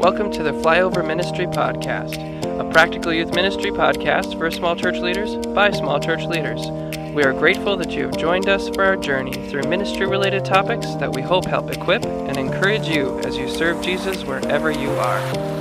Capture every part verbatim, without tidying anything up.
Welcome to the Flyover Ministry Podcast, a practical youth ministry podcast for small church leaders by small church leaders. We are grateful that you have joined us for our journey through ministry-related topics that we hope help equip and encourage you as you serve Jesus wherever you are.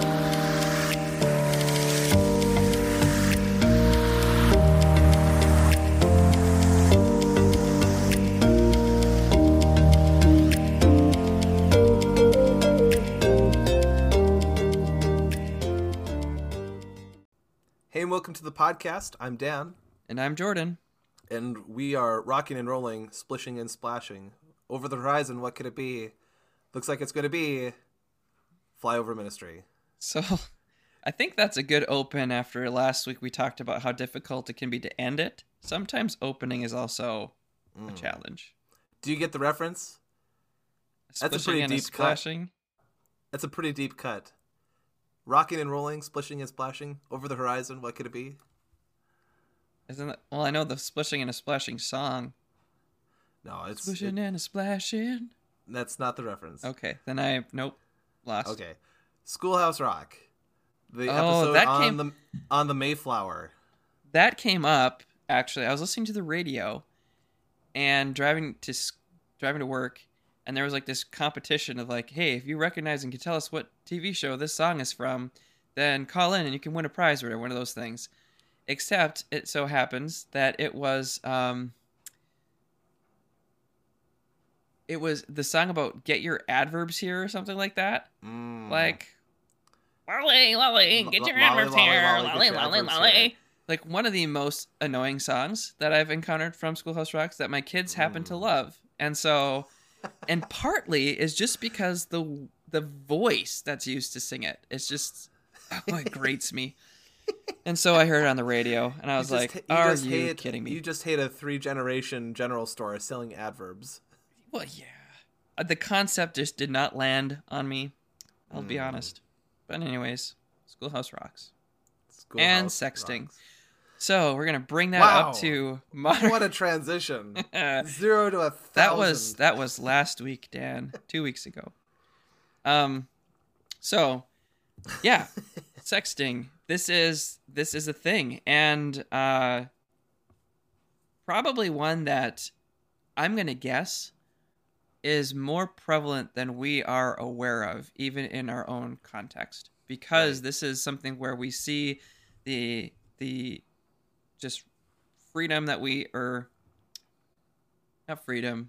Hey, and welcome to the podcast. I'm Dan. And I'm Jordan. And we are rocking and rolling, splishing and splashing. Over the horizon, what could it be? Looks like it's going to be Flyover Ministry. So, I think that's a good open after last week we talked about how difficult it can be to end it. Sometimes opening is also mm. a challenge. Do you get the reference? Splishing That's a pretty and deep a splashing. cut. That's a pretty deep cut. Rocking and rolling, splishing and splashing. Over the horizon, what could it be? Isn't it? Well, I know the splishing and a splashing song. No, it's splishing it, and a splashing. That's not the reference. Okay, then I nope lost. Okay, Schoolhouse Rock, the oh, episode that on came, the on the Mayflower. That came up actually. I was listening to the radio, and driving to driving to work, and there was like this competition of like, hey, if you recognize and can tell us what T V show this song is from, then call in and you can win a prize or one of those things. Except it so happens that it was um, it was the song about get your adverbs here or something like that. Mm. Like, lolly, lolly, get your L- adverbs lolly, here, lolly, lolly, lolly, lolly, lolly. lolly. Like one of the most annoying songs that I've encountered from Schoolhouse Rocks that my kids happen mm. to love, and so, and partly is just because the the voice that's used to sing it, it's just oh, it grates me. And so I heard it on the radio, and I was you like, just, are you you hate, kidding me? You just hate a three-generation general store selling adverbs. Well, yeah. The concept just did not land on me, I'll mm. be honest. But anyways, Schoolhouse Rocks. Schoolhouse and sexting. Rocks. So we're going to bring that wow. up to modern... What a transition. Zero to a thousand. That was, that was last week, Dan. Two weeks ago. Um. So, yeah. Sexting. This is this is a thing, and uh, probably one that I'm gonna guess is more prevalent than we are aware of, even in our own context. Because right. this is something where we see the the just freedom that we or not freedom.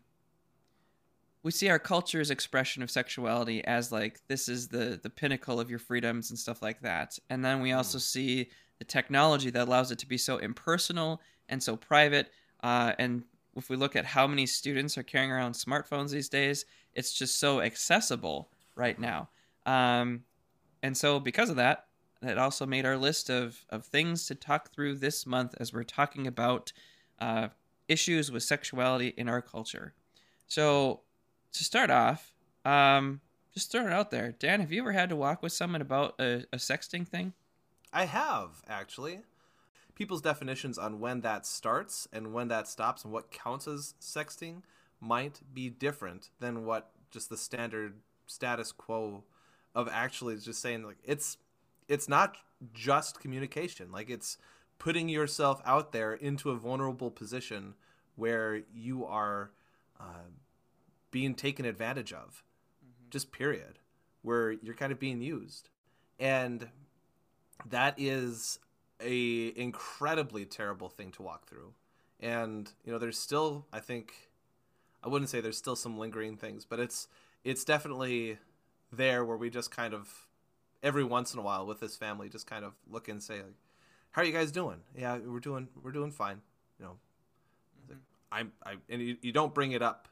We see our culture's expression of sexuality as like this is the the pinnacle of your freedoms and stuff like that. And then we also mm. see the technology that allows it to be so impersonal and so private. Uh, and if we look at how many students are carrying around smartphones these days, it's just so accessible right now. Um, and so because of that, that also made our list of, of things to talk through this month as we're talking about uh, issues with sexuality in our culture. So to start off, um, just throw it out there. Dan, have you ever had to walk with someone about a, a sexting thing? I have, actually. People's definitions on when that starts and when that stops and what counts as sexting might be different than what just the standard status quo of actually just saying, like, it's it's not just communication. Like, it's putting yourself out there into a vulnerable position where you are... Uh, being taken advantage of, mm-hmm. just period, where you're kind of being used. And that is a incredibly terrible thing to walk through. And, you know, there's still, I think, I wouldn't say there's still some lingering things, but it's, it's definitely there where we just kind of, every once in a while with this family, just kind of look and say, like, how are you guys doing? Yeah, we're doing, we're doing fine. You know, mm-hmm. I'm, I, and you, you don't bring it up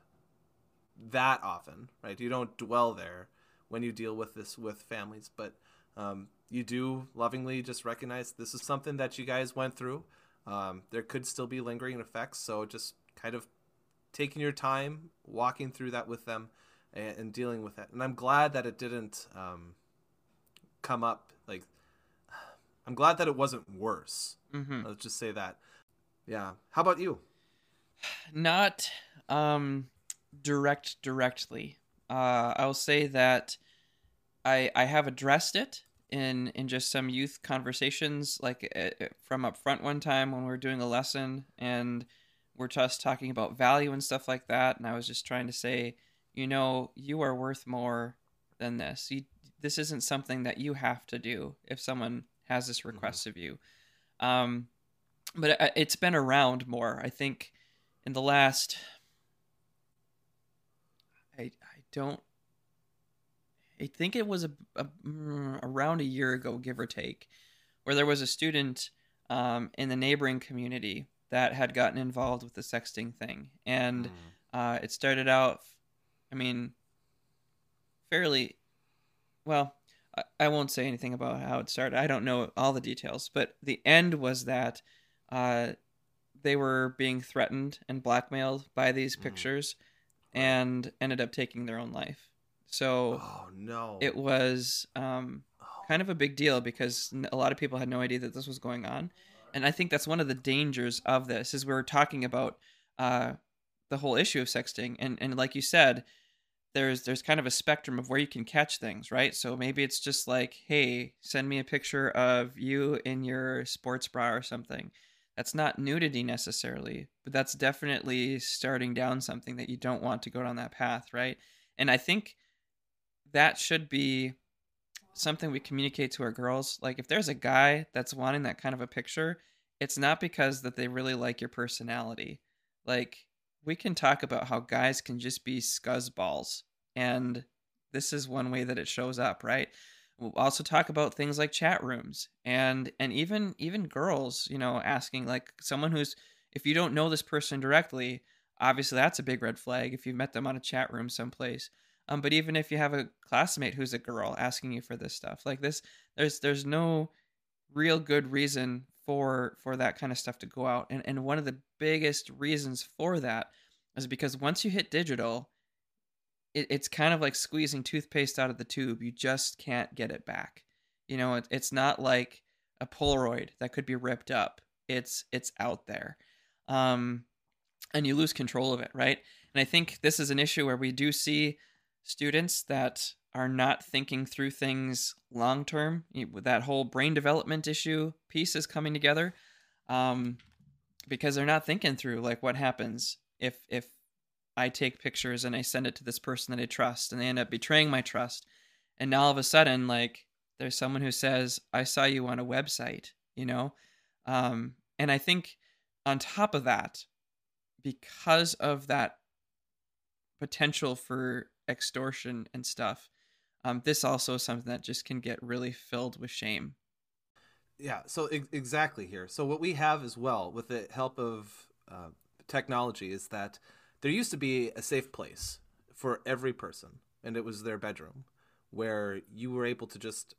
that often, right? You don't dwell there when you deal with this with families, but um, you do lovingly just recognize this is something that you guys went through. Um, there could still be lingering effects, so just kind of taking your time, walking through that with them, and, and dealing with it. And I'm glad that it didn't um, come up. Like, I'm glad that it wasn't worse. Mm-hmm. Let's just say that. Yeah. How about you? Not. Um... direct directly. Uh, I'll say that I I have addressed it in in just some youth conversations, like uh, uh, from up front one time when we were doing a lesson, and we're just talking about value and stuff like that. And I was just trying to say, you know, you are worth more than this. You, this isn't something that you have to do if someone has this Hmm. request of you. Um, but it, it's been around more. I think in the last, I I don't I think it was a, a mm, around a year ago, give or take, where there was a student um, in the neighboring community that had gotten involved with the sexting thing, and Mm. uh, it started out, I mean, fairly well. I, I won't say anything about how it started. I don't know all the details, but the end was that uh, they were being threatened and blackmailed by these Mm. pictures, Right. and ended up taking their own life. So Oh no. it was um, Oh. kind of a big deal because a lot of people had no idea that this was going on, and I think that's one of the dangers of this is we're talking about uh, the whole issue of sexting, and and like you said, there's there's kind of a spectrum of where you can catch things, right? So maybe it's just like, hey, send me a picture of you in your sports bra or something. That's not nudity necessarily, but that's definitely starting down something that you don't want to go down that path, right? And I think that should be something we communicate to our girls. Like if there's a guy that's wanting that kind of a picture, it's not because that they really like your personality. Like we can talk about how guys can just be scuzzballs, and this is one way that it shows up, right? We'll also talk about things like chat rooms and and even even girls, you know, asking like someone who's, if you don't know this person directly, obviously that's a big red flag if you met them on a chat room someplace. Um, but even if you have a classmate who's a girl asking you for this stuff, like this, there's there's no real good reason for for that kind of stuff to go out. And and one of the biggest reasons for that is because once you hit digital, it, it's kind of like squeezing toothpaste out of the tube. You just can't get it back. You know, it, it's not like a Polaroid that could be ripped up. It's it's out there. Um, and you lose control of it, right? And I think this is an issue where we do see students that are not thinking through things long term. That whole brain development issue piece is coming together, um, because they're not thinking through like what happens if if I take pictures and I send it to this person that I trust, and they end up betraying my trust, and now all of a sudden like there's someone who says I saw you on a website, you know, um, and I think on top of that, because of that potential for extortion and stuff, um, this also is something that just can get really filled with shame. Yeah, so ex- exactly here. So what we have as well with the help of uh, technology is that there used to be a safe place for every person, and it was their bedroom, where you were able to just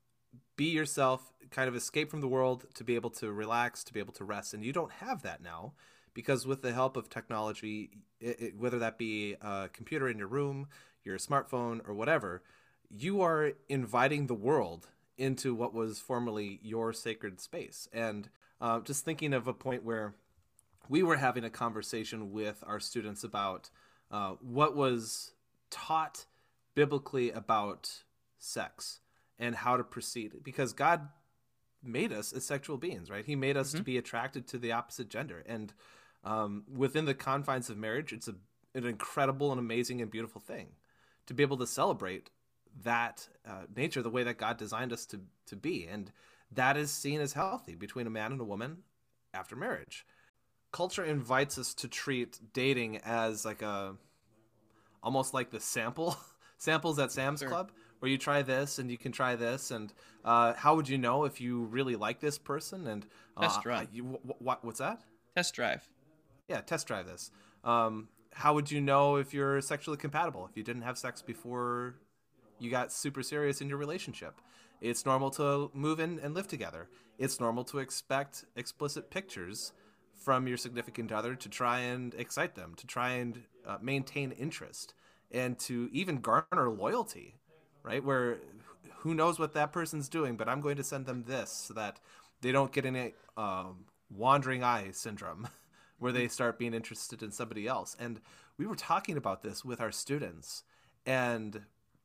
be yourself, kind of escape from the world, to be able to relax, to be able to rest. And you don't have that now because with the help of technology, it, it, whether that be a computer in your room, your smartphone, or whatever, you are inviting the world into what was formerly your sacred space. And uh, just thinking of a point where we were having a conversation with our students about uh, what was taught biblically about sex and how to proceed, because God made us as sexual beings, right? He made us Mm-hmm. to be attracted to the opposite gender, and um, within the confines of marriage, it's a, an incredible and amazing and beautiful thing to be able to celebrate that uh, nature the way that God designed us to to be, and that is seen as healthy between a man and a woman after marriage. Culture invites us to treat dating as like a almost like the sample samples at Sam's Sure. Club, where you try this and you can try this, and uh, how would you know if you really like this person? And uh, Test run. you, what what's that? Test drive. Yeah, test drive this. Um, how would you know if you're sexually compatible if you didn't have sex before you got super serious in your relationship? It's normal to move in and live together. It's normal to expect explicit pictures from your significant other to try and excite them, to try and uh, maintain interest, and to even garner loyalty, right? Where who knows what that person's doing, but I'm going to send them this so that they don't get any um, wandering eye syndrome where Mm-hmm. they start being interested in somebody else. And we were talking about this with our students, and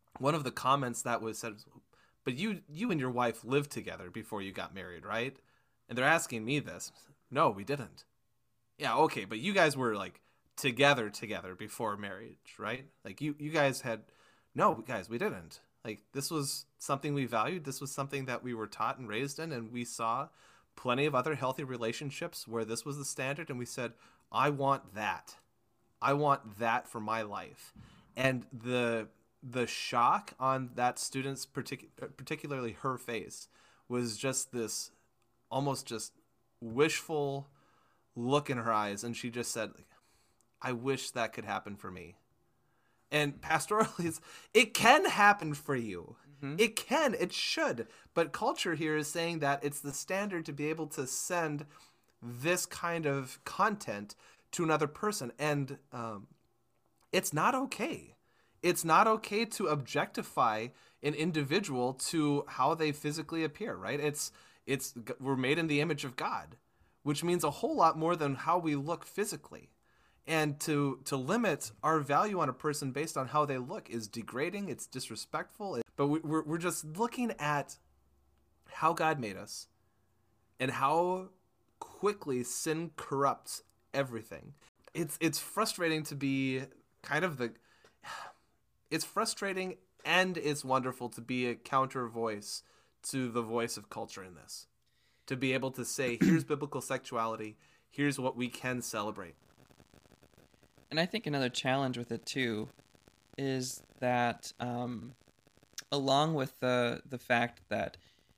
one of the comments that was said, but you you and your wife lived together before you got married, right? And they're asking me this. No, we didn't. Yeah, okay, but you guys were like together together before marriage, right? Like you you guys had no, guys, we didn't. Like this was something we valued. This was something that we were taught and raised in, and we saw plenty of other healthy relationships where this was the standard, and we said, I want that. I want that for my life. And the the shock on that student's partic- particularly her face was just this almost just wishful look in her eyes, and she just said, I wish that could happen for me. And pastorally, it's, it can happen for you. Mm-hmm. It can, it should. But culture here is saying that it's the standard to be able to send this kind of content to another person. And um, it's not okay. It's not okay to objectify an individual to how they physically appear, right? It's it's we're made in the image of God, which means a whole lot more than how we look physically. And to to limit our value on a person based on how they look is degrading, it's disrespectful. But we, we're we're just looking at how God made us and how quickly sin corrupts everything. It's it's frustrating to be kind of the it's frustrating and it's wonderful to be a counter voice to the voice of culture in this. To be able to say, here's biblical sexuality, here's what we can celebrate. And I think another challenge with it too is that um, along with the the fact that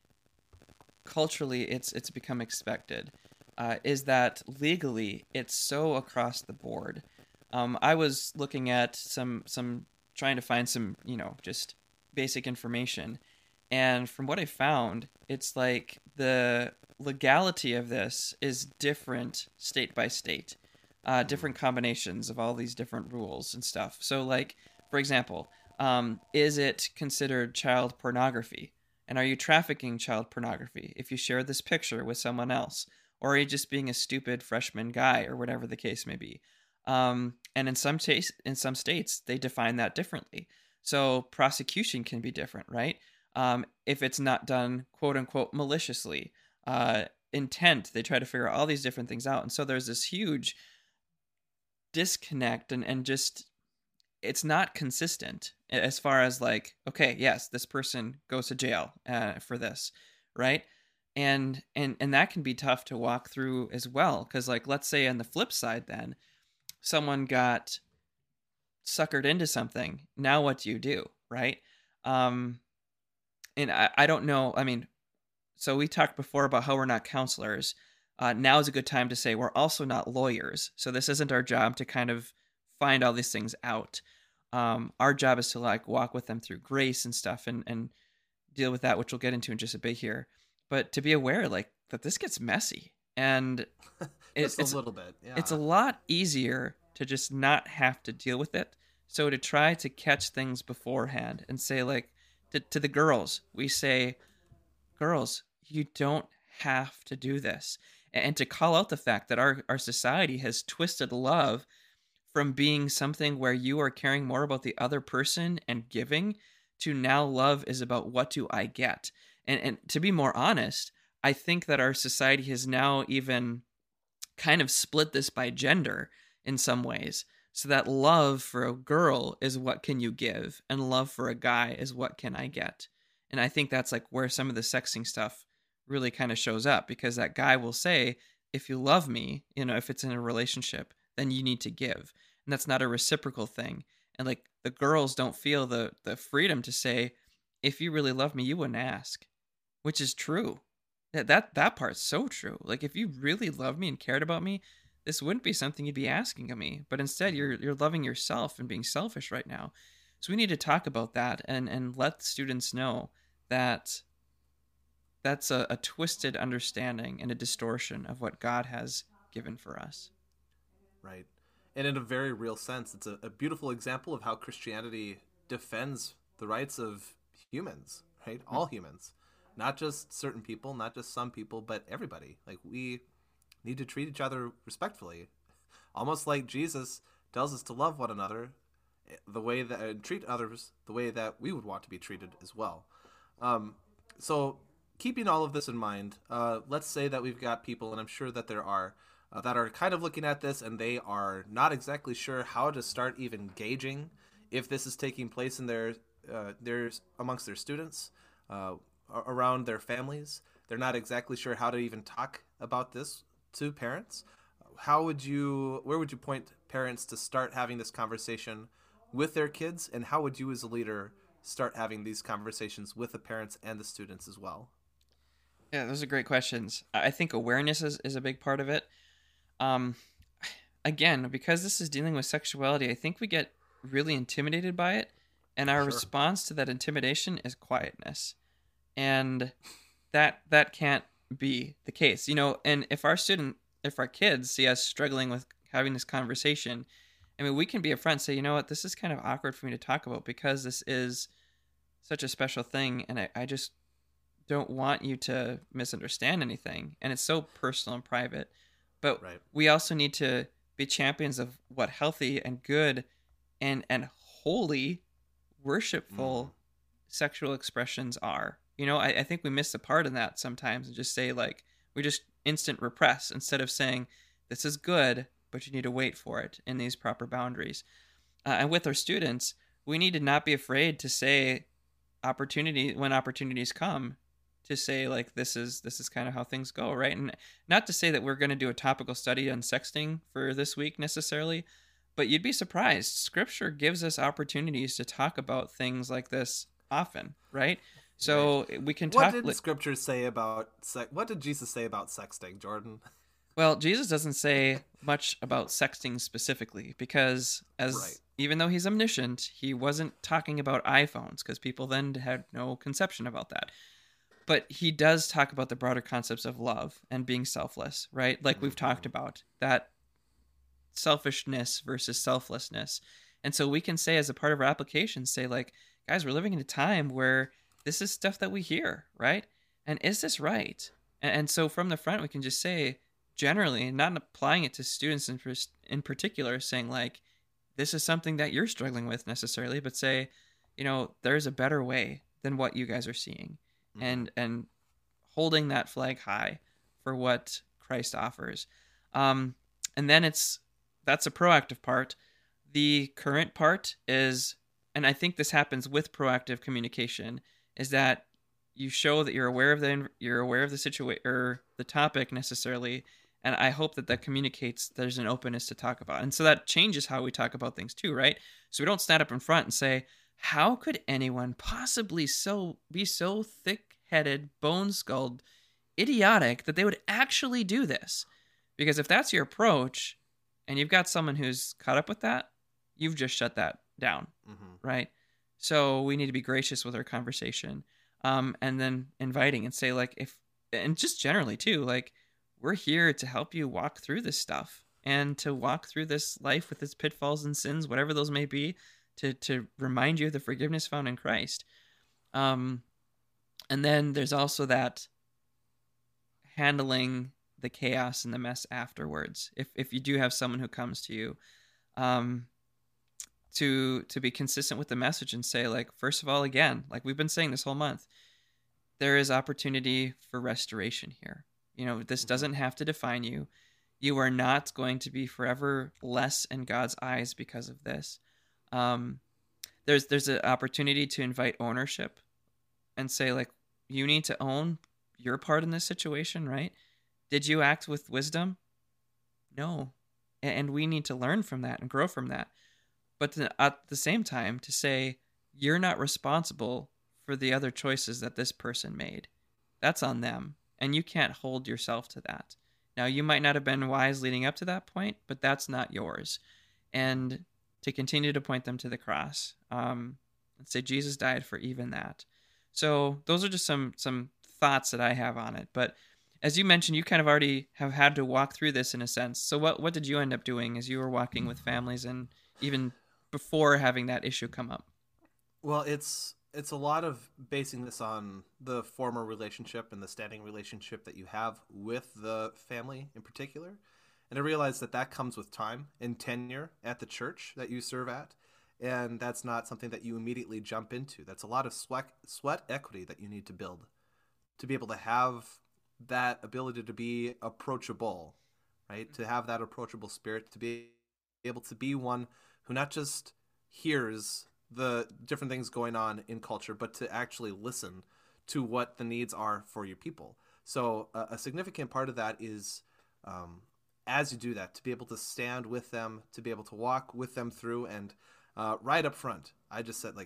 culturally it's it's become expected, uh, is that legally it's so across the board. Um, I was looking at some some trying to find some, you know, just basic information, and from what I found, it's like the legality of this is different state by state. Uh, different combinations of all these different rules and stuff. So, like, for example, um, is it considered child pornography? And are you trafficking child pornography if you share this picture with someone else? Or are you just being a stupid freshman guy or whatever the case may be? Um, and in some states, in some states, they define that differently. So prosecution can be different, right? Um, if it's not done, quote unquote, maliciously, uh, intent, they try to figure all these different things out. And so there's this huge disconnect and, and just it's not consistent as far as like, okay, yes, this person goes to jail uh, for this, right? And and and that can be tough to walk through as well, because like let's say on the flip side, then someone got suckered into something. Now what do you do, right? Um, and I, I don't know. I mean, so we talked before about how we're not counselors. Uh, now is a good time to say we're also not lawyers. So this isn't our job to kind of find all these things out. Um, our job is to like walk with them through grace and stuff and, and deal with that, which we'll get into in just a bit here. But to be aware like that this gets messy and just it, it's a little bit. Yeah. It's a lot easier to just not have to deal with it. So to try to catch things beforehand and say like to, to the girls, we say, girls, you don't have to do this. And to call out the fact that our, our society has twisted love from being something where you are caring more about the other person and giving to now love is about what do I get. And, and to be more honest, I think that our society has now even kind of split this by gender in some ways. So that love for a girl is what can you give and love for a guy is what can I get. And I think that's like where some of the sexing stuff really kind of shows up, because that guy will say, if you love me, you know, if it's in a relationship, then you need to give. And that's not a reciprocal thing. And like the girls don't feel the the freedom to say, if you really love me, you wouldn't ask, which is true. That that that part's so true. Like if you really loved me and cared about me, this wouldn't be something you'd be asking of me. But instead, you're you're loving yourself and being selfish right now. So we need to talk about that and and let students know that that's a, a twisted understanding and a distortion of what God has given for us. Right. And in a very real sense, it's a, a beautiful example of how Christianity defends the rights of humans, right? All humans, not just certain people, not just some people, but everybody. Like we need to treat each other respectfully, almost like Jesus tells us to love one another the way that and treat others the way that we would want to be treated as well. Um, so keeping all of this in mind, uh, let's say that we've got people, and I'm sure that there are, uh, that are kind of looking at this and they are not exactly sure how to start even gauging if this is taking place in their, uh, their amongst their students, uh, around their families. They're not exactly sure how to even talk about this to parents. How would you, where would you point parents to start having this conversation with their kids, and how would you as a leader start having these conversations with the parents and the students as well? Yeah, those are great questions. I think awareness is, is a big part of it. Um, again, because this is dealing with sexuality, I think we get really intimidated by it, and our Sure. response to that intimidation is quietness, and that that can't be the case, you know. And if our student, if our kids see us struggling with having this conversation, I mean, we can be upfront and say, you know what, this is kind of awkward for me to talk about because this is such a special thing, and I, I just don't want you to misunderstand anything, and it's so personal and private. But Right. we also need to be champions of what healthy and good and and holy, worshipful Mm. sexual expressions are. You know, I, I think we miss a part in that sometimes and just say, like, we just instant repress instead of saying, this is good, but you need to wait for it in these proper boundaries. Uh, and with our students, we need to not be afraid to say opportunity when opportunities come, to say, like, this is this is kind of how things go, right? And not to say that we're going to do a topical study on sexting for this week necessarily, but you'd be surprised. Scripture gives us opportunities to talk about things like this often, right? Right. So we can What talk. did li- Scripture say about sex? What did Jesus say about sexting, Jordan? Well, Jesus doesn't say much about sexting specifically because, Right. as even though he's omniscient, he wasn't talking about iPhones because people then had no conception about that. But he does talk about the broader concepts of love and being selfless, right? Like we've talked Hmm. about, that selfishness versus selflessness. And so we can say, as a part of our application, say, like, guys, we're living in a time where this is stuff that we hear, right? And is this right? And, and so from the front, we can just say, generally, not applying it to students in, pers- in particular, saying, like, this is something that you're struggling with necessarily, but say, you know, there's a better way than what you guys are seeing. Hmm. And, and holding that flag high for what Christ offers. Um, and then it's, that's a proactive part. The current part is, and I think this happens with proactive communication, is that you show that you're aware of the you're aware of the situation or the topic necessarily, and I hope that that communicates there's an openness to talk about, and so that changes how we talk about things too, right? So we don't stand up in front and say, "How could anyone possibly so be so thick-headed, bone-skulled, idiotic that they would actually do this?" Because if that's your approach, and you've got someone who's caught up with that, you've just shut that down, Hmm. right? So we need to be gracious with our conversation, um, and then inviting and say, like, if, and just generally too, like, we're here to help you walk through this stuff and to walk through this life with its pitfalls and sins, whatever those may be, to to remind you of the forgiveness found in Christ. Um, and then there's also that handling the chaos and the mess afterwards. If if you do have someone who comes to you, um, to to be consistent with the message and say, like, first of all, again, like we've been saying this whole month, there is opportunity for restoration here. You know, this Hmm. doesn't have to define you. You are not going to be forever less in God's eyes because of this. Um, there's there's an opportunity to invite ownership and say, like, you need to own your part in this situation, right? Did you act with wisdom? No. And we need to learn from that and grow from that. But to, at the same time, to say, you're not responsible for the other choices that this person made. That's on them. And you can't hold yourself to that. Now, you might not have been wise leading up to that point, but that's not yours. And to continue to point them to the cross, um, and say Jesus died for even that. So those are just some some thoughts that I have on it. But as you mentioned, you kind of already have had to walk through this in a sense. So what what did you end up doing as you were walking with families and even before having that issue come up? Well, it's it's a lot of basing this on the former relationship and the standing relationship that you have with the family in particular. And I realize that that comes with time and tenure at the church that you serve at. and that's not something that you immediately jump into. That's a lot of sweat sweat equity that you need to build to be able to have that ability to be approachable, right? To have that approachable spirit, to be able to be one who not just hears the different things going on in culture, but to actually listen to what the needs are for your people. So uh, a significant part of that is, um, as you do that, to be able to stand with them, to be able to walk with them through, and uh, right up front, I just said, like,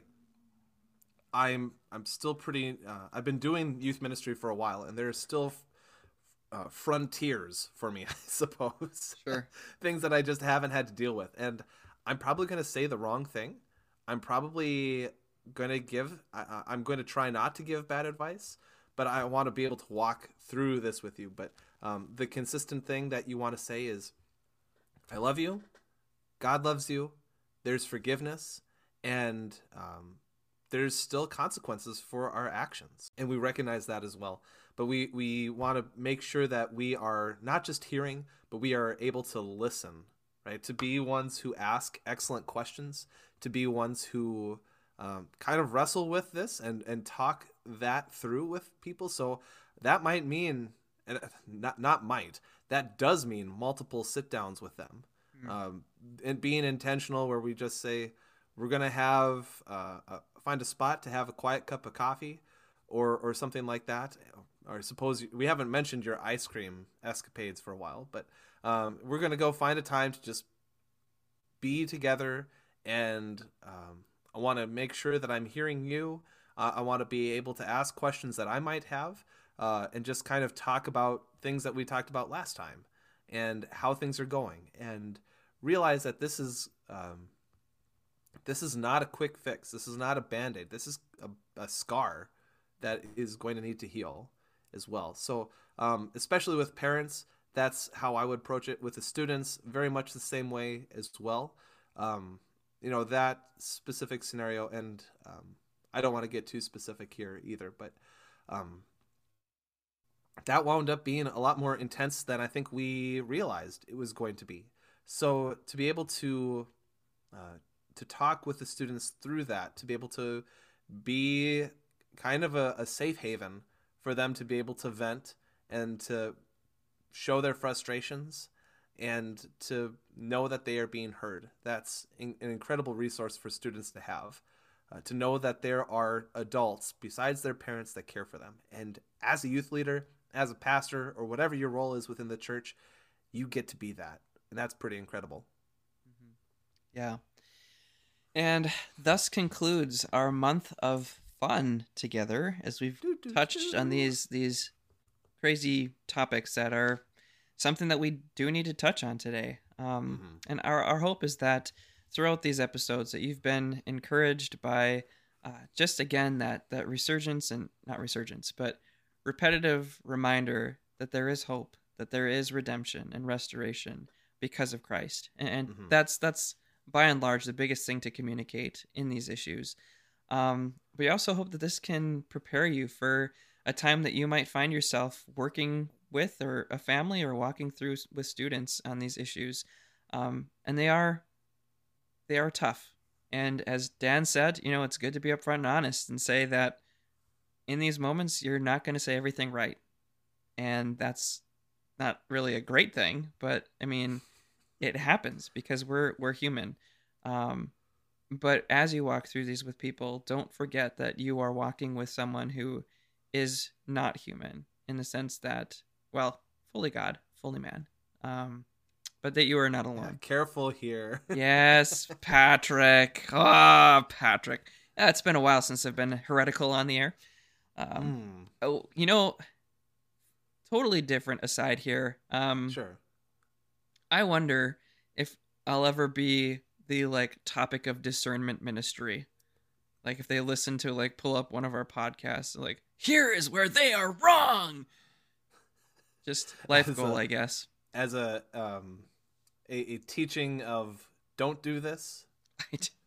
I'm I'm still pretty. Uh, I've been doing youth ministry for a while, and there's still uh, frontiers for me, I suppose. Sure. Things that I just haven't had to deal with, and I'm probably going to say the wrong thing. I'm probably going to give. I, I'm going to try not to give bad advice, but I want to be able to walk through this with you. But um, the consistent thing that you want to say is, I love you. God loves you. There's forgiveness, and um, there's still consequences for our actions. And we recognize that as well. But we, we want to make sure that we are not just hearing, but we are able to listen, right? To be ones who ask excellent questions, to be ones who um, kind of wrestle with this and, and talk that through with people. So that might mean, and not, not might, that does mean multiple sit downs with them. Mm. Um, and being intentional where we just say, we're going to have, uh, uh, find a spot to have a quiet cup of coffee or, or something like that. Or suppose you, we haven't mentioned your ice cream escapades for a while, but um, we're going to go find a time to just be together. And um, I want to make sure that I'm hearing you. Uh, I want to be able to ask questions that I might have uh, and just kind of talk about things that we talked about last time and how things are going, and realize that this is um, this is not a quick fix. This is not a Band-Aid. This is a, a scar that is going to need to heal as well. So um, especially with parents, that's how I would approach it. With the students, very much the same way as well. Um, you know, that specific scenario, and um, I don't want to get too specific here either, but um, that wound up being a lot more intense than I think we realized it was going to be. So to be able to uh, to talk with the students through that, to be able to be kind of a, a safe haven for them to be able to vent and to show their frustrations and to know that they are being heard. That's in, an incredible resource for students to have, uh, to know that there are adults besides their parents that care for them. And as a youth leader, as a pastor, or whatever your role is within the church, you get to be that. And that's pretty incredible. Mm-hmm. Yeah. And thus concludes our month of fun together, as we've do, do, touched do. on these these crazy topics that are something that we do need to touch on today. Um, mm-hmm. And our, our hope is that throughout these episodes that you've been encouraged by uh, just, again, that, that resurgence and not resurgence, but repetitive reminder that there is hope, that there is redemption and restoration because of Christ. And, and mm-hmm. that's, that's by and large the biggest thing to communicate in these issues. Um, we also hope that this can prepare you for a time that you might find yourself working with or a family or walking through with students on these issues. Um, and they are, they are tough. And as Dan said, you know, it's good to be upfront and honest and say that in these moments, you're not going to say everything right. And that's not really a great thing, but I mean, it happens because we're, we're human. Um, but as you walk through these with people, don't forget that you are walking with someone who is not human in the sense that, well, fully God, fully man, um, but that you are not alone. Yeah, careful here. Yes, Patrick. Ah, oh, Patrick. Uh, it's been a while since I've been heretical on the air. Um, mm. Oh, you know, totally different aside here. Um, sure. I wonder if I'll ever be the like topic of discernment ministry. Like if they listen to like pull up one of our podcasts, like here is where they are wrong. Just life as goal, a, I guess. As a um, a, a teaching of don't do this. I, d-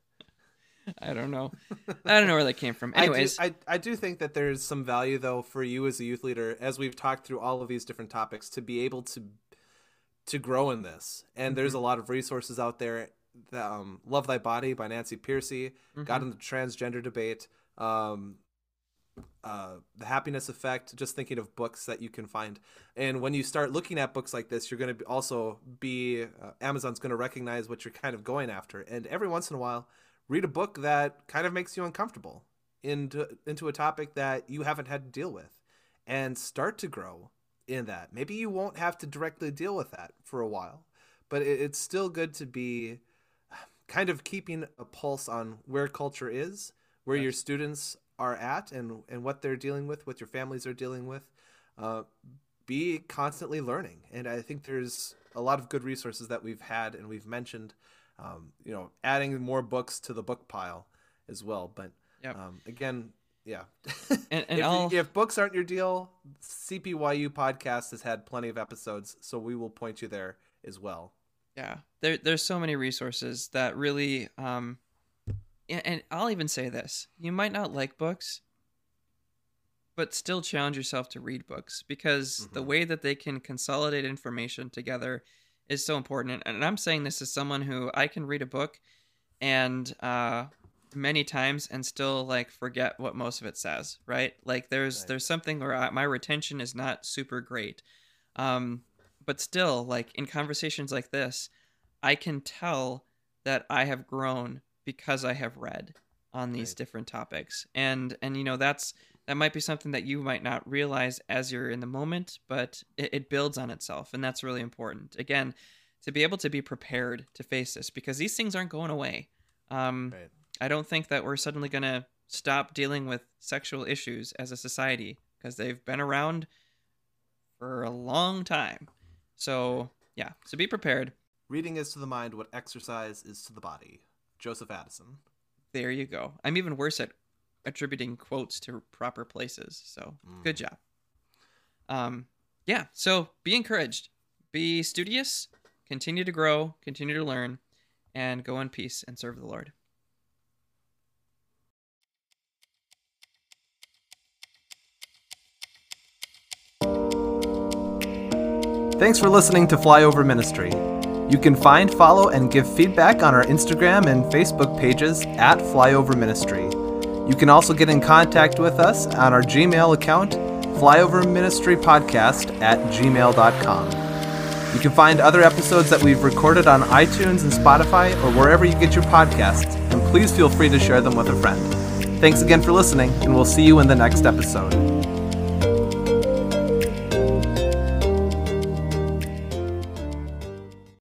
I don't know. I don't know where that came from. Anyways, I do, I, I do think that there's some value though for you as a youth leader, as we've talked through all of these different topics, to be able to to grow in this. And mm-hmm. there's a lot of resources out there. the, um, Love Thy Body by Nancy Pearcey, Mm-hmm. got into the transgender debate, um, uh, The Happiness Effect, just thinking of books that you can find. And when you start looking at books like this, you're going to also be, uh, Amazon's going to recognize what you're kind of going after. And every once in a while, read a book that kind of makes you uncomfortable into, into a topic that you haven't had to deal with, and start to grow in that. Maybe you won't have to directly deal with that for a while, but it, it's still good to be kind of keeping a pulse on where culture is, where Yes. your students are at, and, and what they're dealing with, what your families are dealing with. Uh, be constantly learning. And I think there's a lot of good resources that we've had and we've mentioned, um, you know, adding more books to the book pile as well. But Yep. um, again, yeah. And, and if, I'll, if books aren't your deal, C P Y U podcast has had plenty of episodes, so we will point you there as well. yeah, there, there's so many resources that really, um, and, and I'll even say this: you might not like books, but still challenge yourself to read books, because the Mhm. way that they can consolidate information together is so important. And, and I'm saying this as someone who I can read a book and uh, many times and still like forget what most of it says. Right? Like there's Right. there's something where I, my retention is not super great, um, but still, like in conversations like this, I can tell that I have grown because I have read on these Right. different topics. And and you know that's that might be something that you might not realize as you're in the moment, but it, it builds on itself, and that's really important. Again, to be able to be prepared to face this, because these things aren't going away. Um, Right. I don't think that we're suddenly going to stop dealing with sexual issues as a society, because they've been around for a long time. So yeah, so be prepared. Reading is to the mind what exercise is to the body. Joseph Addison. There you go. I'm even worse at attributing quotes to proper places. So good job. Um, yeah. So be encouraged, be studious, continue to grow, continue to learn, and go in peace and serve the Lord. Thanks for listening to Flyover Ministry. You can find, follow, and give feedback on our Instagram and Facebook pages at Flyover Ministry. You can also get in contact with us on our Gmail account, flyoverministrypodcast at gmail dot com. You can find other episodes that we've recorded on iTunes and Spotify or wherever you get your podcasts, and please feel free to share them with a friend. Thanks again for listening, and we'll see you in the next episode.